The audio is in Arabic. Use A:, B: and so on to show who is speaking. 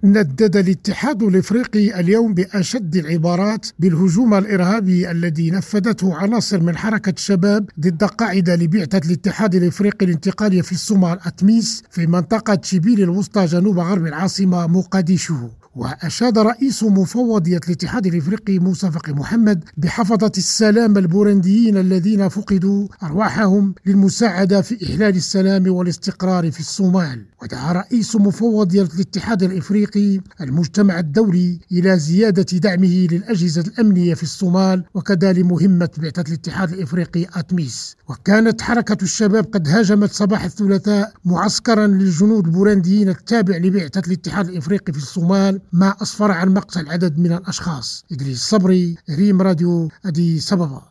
A: ندد الاتحاد الإفريقي اليوم بأشد العبارات بالهجوم الإرهابي الذي نفذته عناصر من حركة شباب ضد قاعدة لبعثة الاتحاد الإفريقي الانتقالية في الصومال أتميس في منطقة شبيل الوسطى جنوب غرب العاصمة مقديشو. وأشاد رئيس مفوضية الاتحاد الإفريقي موسى فقي محمد بحفظة السلام البورنديين الذين فقدوا أرواحهم للمساعدة في إحلال السلام والاستقرار في الصومال. ودعا رئيس مفوضية الاتحاد الإفريقي المجتمع الدولي إلى زيادة دعمه للأجهزة الأمنية في الصومال وكذا لمهمة بعثة الاتحاد الإفريقي أتميس. وكانت حركة الشباب قد هاجمت صباح الثلاثاء معسكرا للجنود البورنديين التابع لبعثة الاتحاد الإفريقي في الصومال، ما أسفر عن مقتل عدد من الأشخاص. إدريس صبري، ريم راديو، أديس أبابا.